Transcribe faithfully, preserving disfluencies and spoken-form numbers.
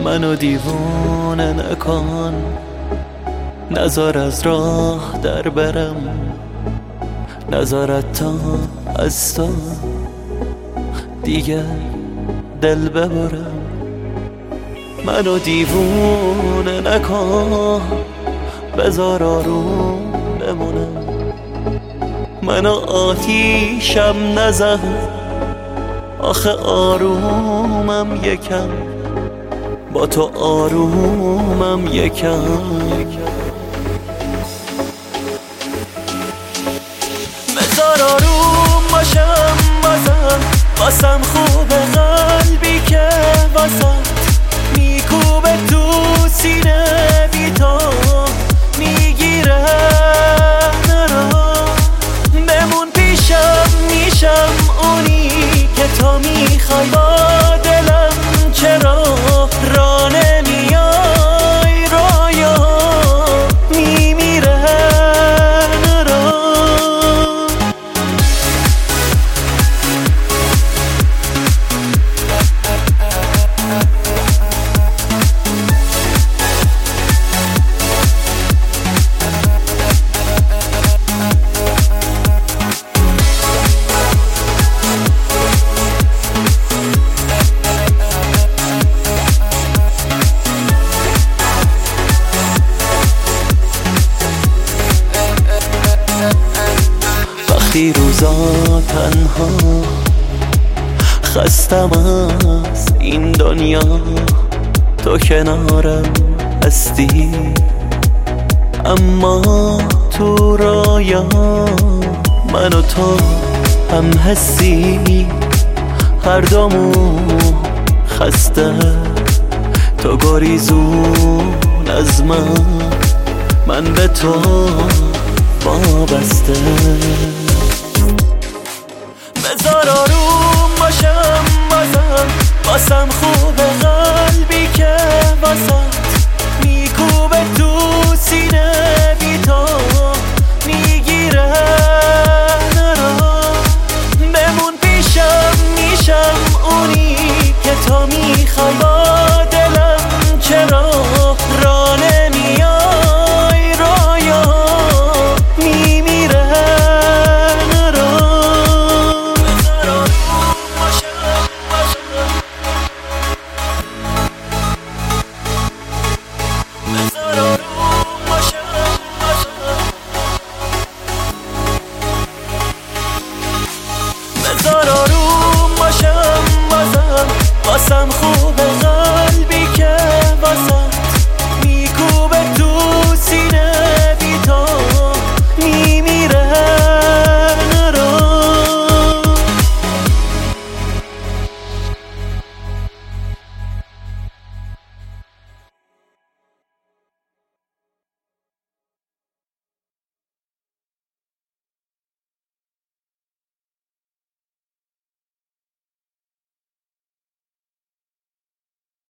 منو دیوانه نکن، نذار از راه در برم، نذارت تا از تو دیگه دل ببرم. منو دیوانه نکن، بذار آروم بمونم. منو آتیشم نزن، آخه آرومم یکم، با تو آرومم یکم. بذار آروم باشم بازم، واسم خوبه قلبی که واسم میکوبه تو سینه، بی تو میگیره نرا. بمون پیشم، میشم اونی که تو میخوای، با دلم چرا را نمیای، رایا میمیره نرا. وقتی روزا تنها خستم از این دنیا، تو کنارم هستی، اما تو رایا من و تو هم هستی. هر دومون خسته، تو گریزون از من، من به تو وابسته. بذار آروم باشم بازم، واسم خوبه قلبی که واسم میکوبه تو سینه، بی تو میگیره نرا. بمون پیشم، میشم اونی که تو میخوای، با دلم چرا را نمیای، رایا میمیره نرا. بذار آروم باشم باشم، بذار آروم باشم باشم، بذار آروم باشم بازم، واسم خوبه